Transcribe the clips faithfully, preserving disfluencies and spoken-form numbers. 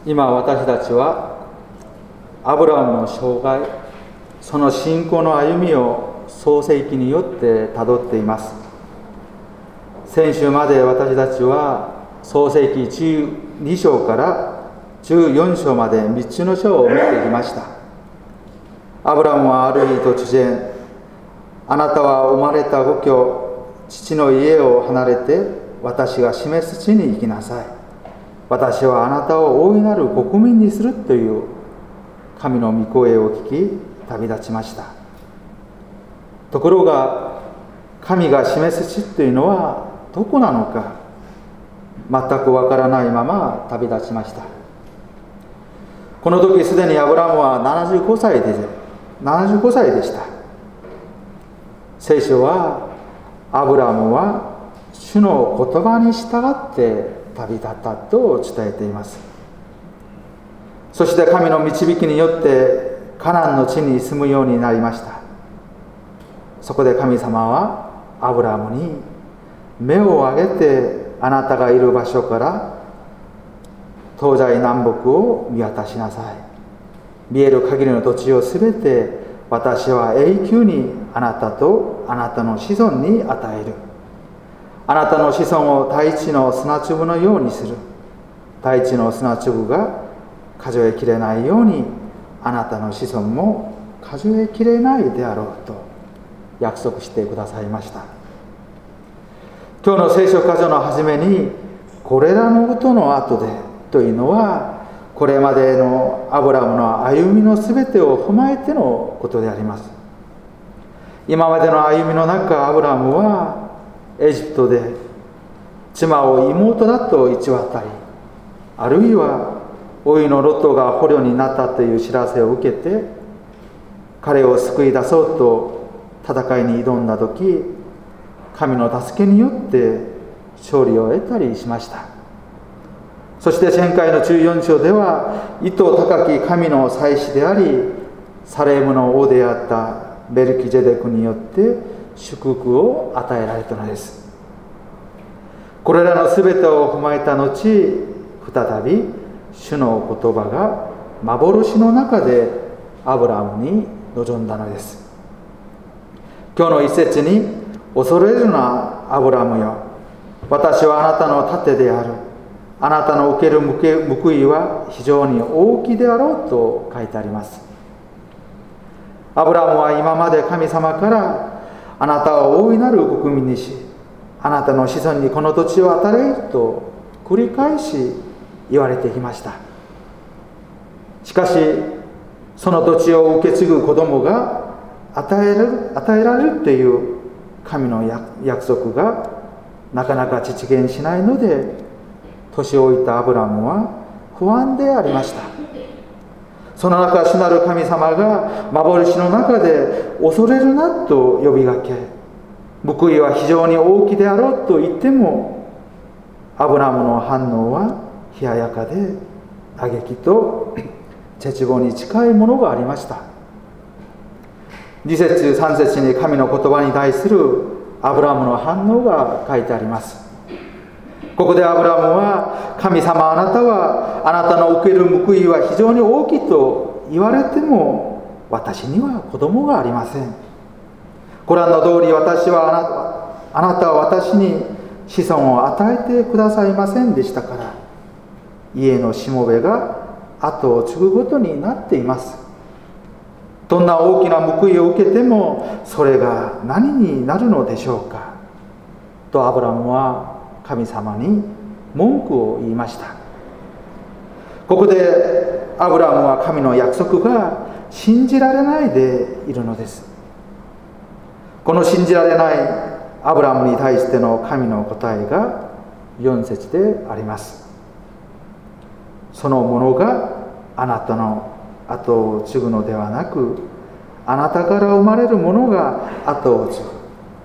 今私たちはアブラハムの生涯、その信仰の歩みを創世記によってたどっています。先週まで私たちは創世記じゅうに章からじゅうよん章までみっつの章を見てきました。アブラハムはある日突然、あなたは生まれた故郷、父の家を離れて私が示す地に行きなさい。私はあなたを大いなる国民にするという神の御声を聞き旅立ちました。ところが神が示す地というのはどこなのか全くわからないまま旅立ちました。この時すでにアブラハムはななじゅうごさいでななじゅうごさいでした。聖書はアブラハムは主の言葉に従って旅立ったと伝えています。そして神の導きによってカナンの地に住むようになりました。そこで神様はアブラハムに目を上げてあなたがいる場所から東西南北を見渡しなさい。見える限りの土地をすべて私は永久にあなたとあなたの子孫に与える。あなたの子孫を大地の砂粒のようにする。大地の砂粒が数えきれないようにあなたの子孫も数えきれないであろうと約束してくださいました。今日の聖書箇所の初めにこれらのことの後でというのはこれまでのアブラハムの歩みのすべてを踏まえてのことであります。今までの歩みの中、アブラハムはエジプトで妻を妹だと偽ったり、あるいは甥のロトが捕虜になったという知らせを受けて彼を救い出そうと戦いに挑んだ時、神の助けによって勝利を得たりしました。そして前回のじゅうよん章では意図高き神の祭司でありサレムの王であったメルキゼデクによって祝福を与えられたのです。これらのすべてを踏まえた後、再び主の言葉が幻の中でアブラハムに臨んだのです。今日の一節に、恐れるなアブラハムよ、私はあなたの盾である。あなたの受ける報いは非常に大きいであろうと書いてあります。アブラハムは今まで神様からあなたを大いなる国民にし、あなたの子孫にこの土地を与えると繰り返し言われてきました。しかしその土地を受け継ぐ子供が与える、与えられるという神の約束がなかなか実現しないので、年老いたアブラハムは不安でありました。その中、主なる神様が幻の中で恐れるなと呼びかけ、報いは非常に大きであろうと言っても、アブラハムの反応は冷ややかで嘆きと絶望に近いものがありました。に節さん節に神の言葉に対するアブラハムの反応が書いてあります。ここでアブラハムは、神様、あなたはあなたの受ける報いは非常に大きいと言われても私には子供がありません。ご覧の通り、私はあなた、あなたは私に子孫を与えてくださいませんでしたから、家のしもべが後を継ぐことになっています。どんな大きな報いを受けてもそれが何になるのでしょうかとアブラハムは神様に文句を言いました。ここでアブラハムは神の約束が信じられないでいるのです。この信じられないアブラハムに対しての神の答えがよん節であります。そのものがあなたの後を継ぐのではなく、あなたから生まれるものが後を継ぐ。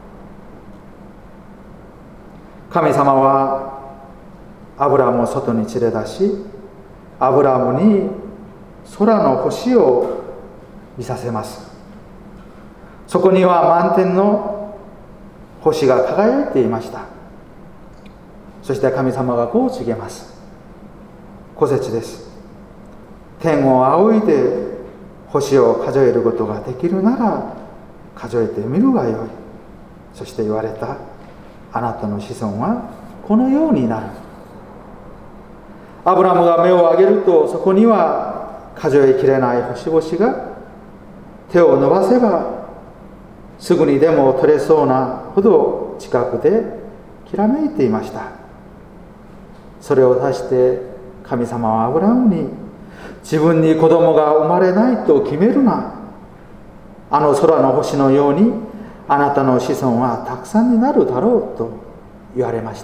神様はアブラハムを外に連れ出し、アブラハムに空の星を見させます。そこには満天の星が輝いていました。そして神様がこう告げます。ご節です。 天を仰いで星を数えることができるなら数えてみるがよい。そして言われた。あなたの子孫はこのようになる。アブラムが目を上げると、そこには数えきれない星々が手を伸ばせばすぐにでも取れそうなほど近くできらめいていました。それを指して神様はアブラムに、自分に子供が生まれないと決めるな。あの空の星のようにあなたの子孫はたくさんになるだろうと言われました。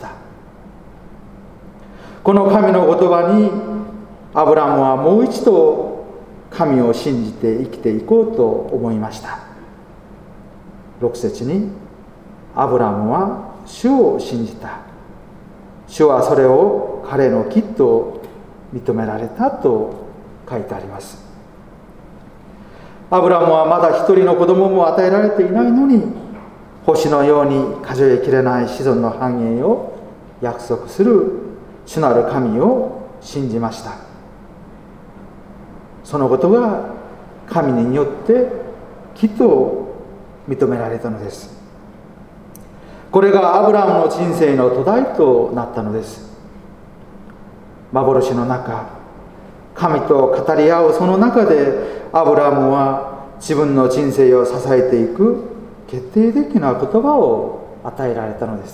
この神の言葉にアブラムはもう一度神を信じて生きていこうと思いました。ろく節に、アブラムは主を信じた。主はそれを彼の義と認められたと書いてあります。アブラムはまだ一人の子供も与えられていないのに、星のように数えきれない子孫の繁栄を約束する主なる神を信じました。そのことが神によって義と認められたのです。これがアブラムの人生の土台となったのです。幻の中、神と語り合うその中で、アブラムは自分の人生を支えていく決定的な言葉を与えられたのです。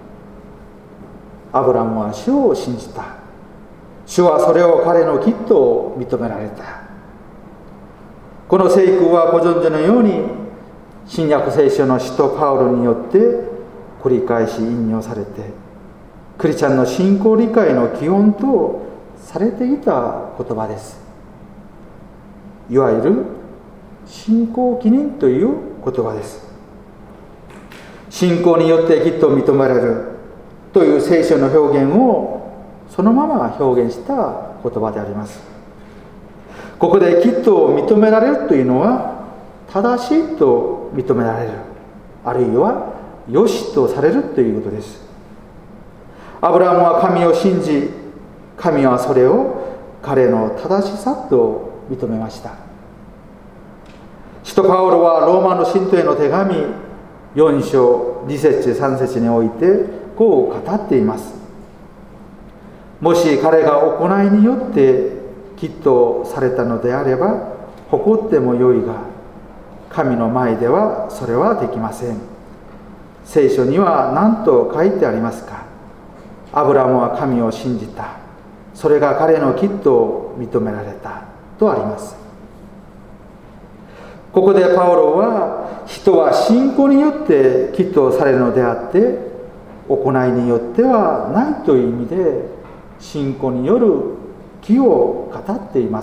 アブラムは主を信じた。主はそれを彼の義と認められた。この聖句はご存知のように、新約聖書の使徒パウロによって繰り返し引用されて、クリスチャンの信仰理解の基本とされていた言葉です。いわゆる信仰記念という言葉です。信仰によって義と認められるという聖書の表現をそのまま表現した言葉であります。ここで義と認められるというのは、正しいと認められる、あるいは良しとされるということです。アブラムは神を信じ、神はそれを彼の正しさと認めました。使徒パウロはローマの信徒への手紙よん章に節さん節においてこう語っています。もし彼が行いによって義とされたのであれば誇ってもよいが、神の前ではそれはできません。聖書には何と書いてありますか。アブラムは神を信じた。それが彼の義と認められたとあります。ここでパウロは、人は信仰によって義とされるのであって行いによってはないという意味で、信仰による義を語っています。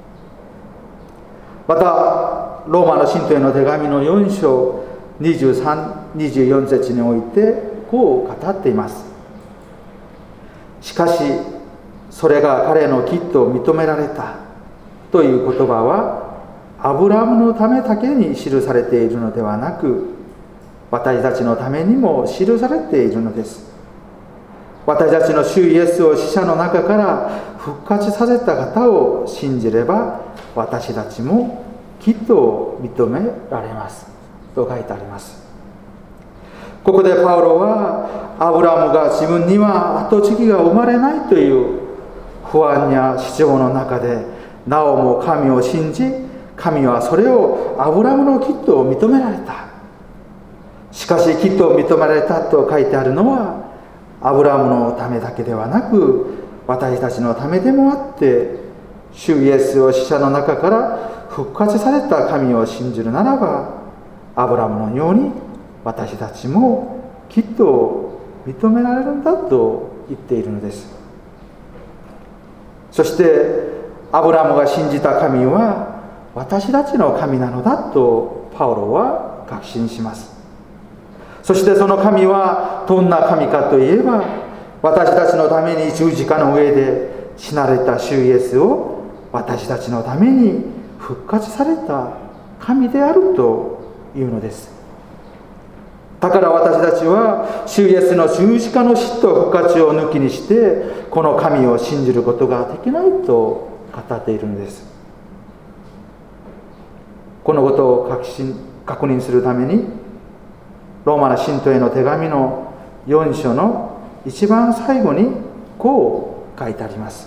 またローマの信徒への手紙のよん章にじゅうさん、にじゅうよん節においてこう語っています。しかしそれが彼の義と認められたという言葉は、アブラムのためだけに記されているのではなく、私たちのためにも記されているのです。私たちの主イエスを死者の中から復活させた方を信じれば、私たちも義と認められますと書いてあります。ここでパウロは、アブラムが自分には後継ぎが生まれないという不安や主張の中で、なおも神を信じ、神はそれをアブラムの義と認められた。しかし義と認められたと書いてあるのは、アブラムのためだけではなく、私たちのためでもあって、主イエスを死者の中から復活された神を信じるならば、アブラムのように私たちも義と認められるんだと言っているのです。そしてアブラムが信じた神は私たちの神なのだとパウロは確信します。そしてその神はどんな神かといえば、私たちのために十字架の上で死なれた主イエスを私たちのために復活された神であるというのです。だから私たちは主イエスの十字架の死と復活を抜きにしてこの神を信じることができないと語っているのです。このことを確信確認するために、ローマの信徒への手紙のよん章の一番最後にこう書いてあります。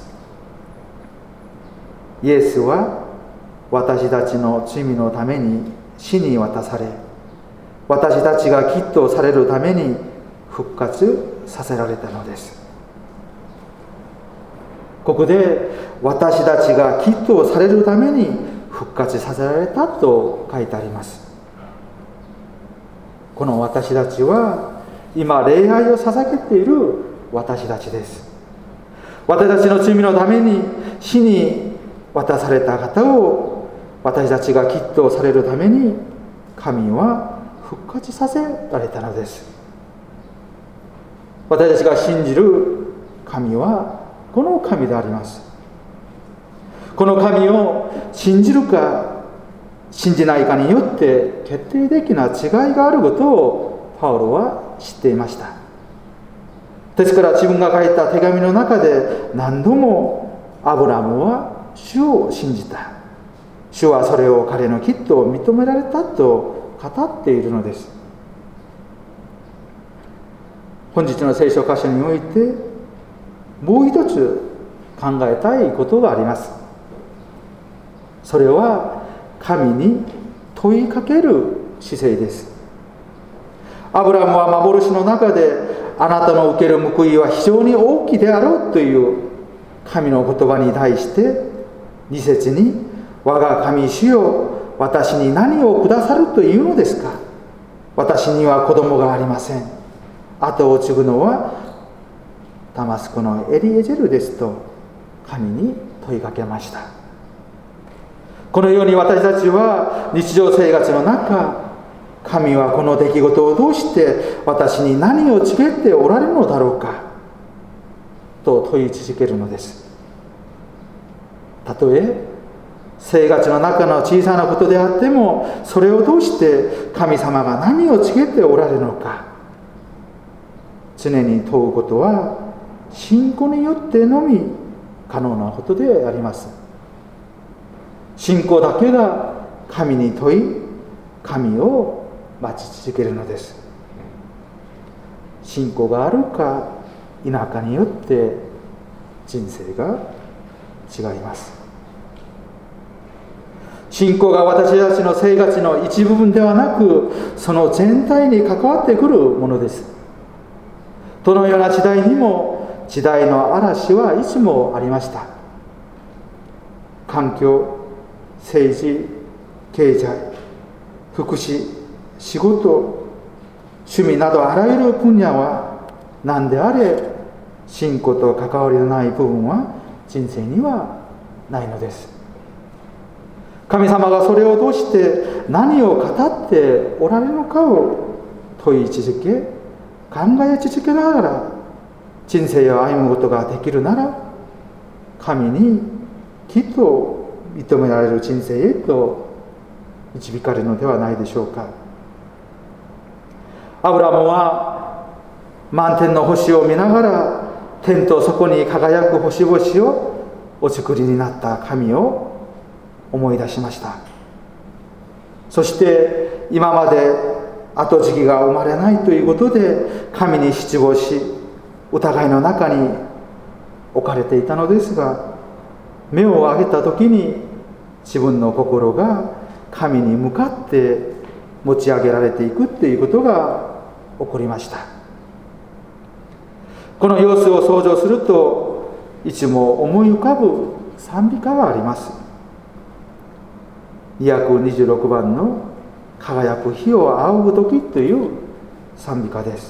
イエスは私たちの罪のために死に渡され、私たちがきっとされるために復活させられたのです。ここで私たちがきっとされるために復活させられたと書いてあります。この私たちは今礼拝を捧げている私たちです。私たちの罪のために死に渡された方を私たちがきっとされるために神は復活させられたのです。私たちが信じる神はこの神であります。この神を信じるか信じないかによって決定的な違いがあることをパウロは知っていました。ですから自分が書いた手紙の中で何度もアブラムは主を信じた。主はそれを彼のきっと認められたと語っているのです。本日の聖書箇所においてもう一つ考えたいことがあります。それは神に問いかける姿勢です。アブラムは幻の中であなたの受ける報いは非常に大きいであろうという神の言葉に対してに節に我が神主よ、私に何をくださるというのですか。私には子供がありません。後を継ぐのはダマスコのエリエゼルですと神に問いかけました。このように私たちは日常生活の中、神はこの出来事を通して私に何を告げておられるのだろうかと問い続けるのです。たとえ生活の中の小さなことであっても、それを通して神様が何を告げておられるのか常に問うことは信仰によってのみ可能なことであります。信仰だけが神に問い、神を待ち続けるのです。信仰があるか否かによって人生が違います。信仰が私たちの生活の一部分ではなく、その全体に関わってくるものです。どのような時代にも時代の嵐はいつもありました。環境、政治、経済、福祉、仕事、趣味などあらゆる分野は何であれ信仰と関わりのない部分は人生にはないのです。神様がそれを通して何を語っておられるのかを問い続け、考え続けながら人生を歩むことができるなら、神にきっと認められる人生へと導かれるのではないでしょうか。アブラムは満天の星を見ながら天とそこに輝く星々をお作りになった神を思い出しました。そして今まで後継ぎが生まれないということで神に失望し疑いの中に置かれていたのですが、目を上げた時に自分の心が神に向かって持ち上げられていくということが起こりました。この様子を想像するといつも思い浮かぶ賛美歌があります。にひゃくにじゅうろくばんの輝く日を仰ぐ時という賛美歌です。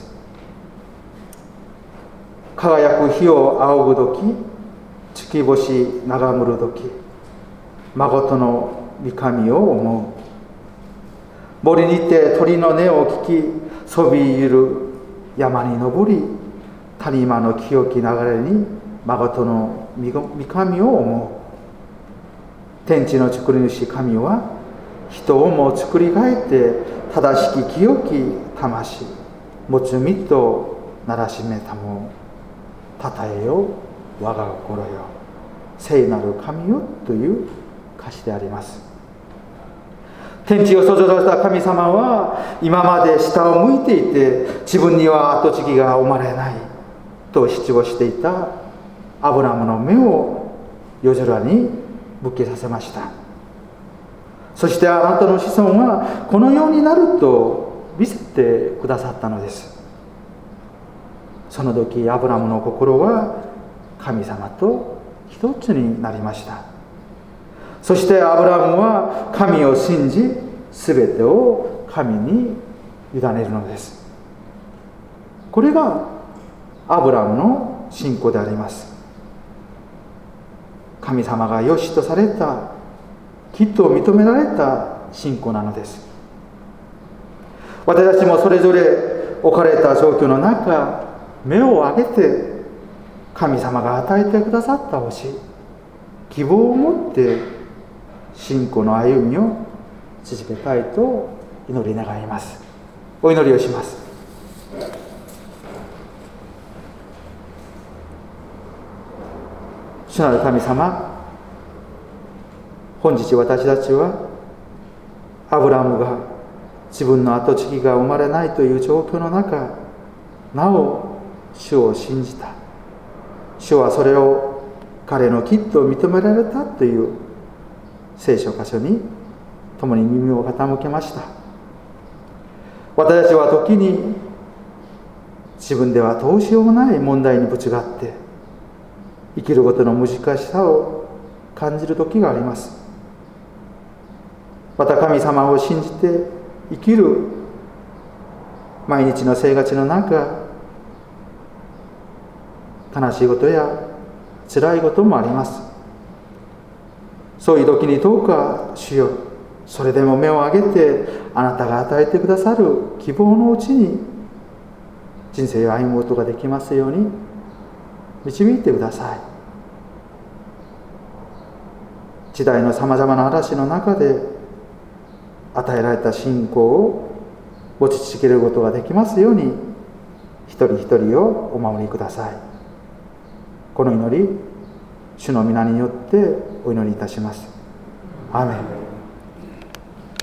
輝く日を仰ぐ時、月星眺むる時、誠の御神を思う。森にて鳥の音を聞き、そびゆる山に登り、谷間の清き流れに誠の御神を思う。天地の作り主神は人をも作り変えて正しき清き魂持つ身とならしめたもたたえよ我が心よ。 聖なる神よという歌詞であります。天地を創造された神様は今まで下を向いていて、自分には跡継ぎが生まれないと主張していたアブラムの目を夜空に向けさせました。そしてあなたの子孫はこのようになると見せてくださったのです。その時アブラムの心は神様と一つになりました。そしてアブラムは神を信じ、すべてを神に委ねるのです。これがアブラムの信仰であります。神様が良しとされた、きっと認められた信仰なのです。私たちもそれぞれ置かれた状況の中、目を上げて神様が与えてくださった星、希望を持って信仰の歩みを続けたいと祈り願います。お祈りをします。主なる神様、本日私たちはアブラムが自分の跡継ぎが生まれないという状況の中、なお主を信じた。主はそれを彼のきっと認められたという聖書箇所に共に耳を傾けました。私たちは時に自分ではどうしようもない問題にぶちがって生きることの難しさを感じる時があります。また神様を信じて生きる毎日の生活の中、悲しいことや辛いこともあります。そういう時にどうか主よ、それでも目を上げてあなたが与えてくださる希望のうちに人生を歩むことができますように導いてください。時代のさまざまな嵐の中で与えられた信仰を持ち続けることができますように、一人一人をお守りください。この祈り、主の皆によってお祈りいたします。アーメン。